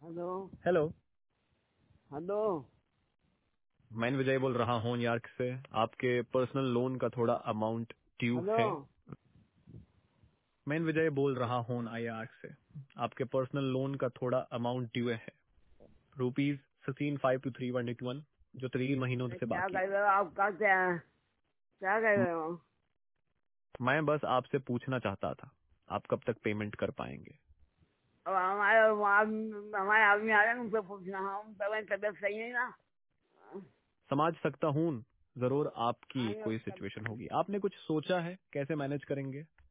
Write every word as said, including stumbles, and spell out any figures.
Hello. Hello. Hello. मैं विजय बोल रहा हूँ न्यूयॉर्क से। आपके पर्सनल लोन का थोड़ा अमाउंट ड्यू हेलो। है। मैं विजय बोल रहा हूँ न्यूयॉर्क से। आपके पर्सनल लोन का थोड़ा अमाउंट ड्यू है, rupees sixteen five two three one eight one, जो तीन महीनों अरे से क्या बाकी कर है। रहे हो आप? क्या क्या क्या कर म- रहे हो? मैं बस आपसे पूछना चाहता था, आप कब तक पेमेंट कर पाएंगे? अब हमारे आदमी- हमारे आदमी आ रहे हैं, उनसे पूछना। हम तो मेरी तबीयत सही नहीं ना। समझ सकता हूँ, जरूर आपकी आएंगे कोई उसका। सिचुएशन होगी। आपने कुछ सोचा है कैसे मैनेज करेंगे?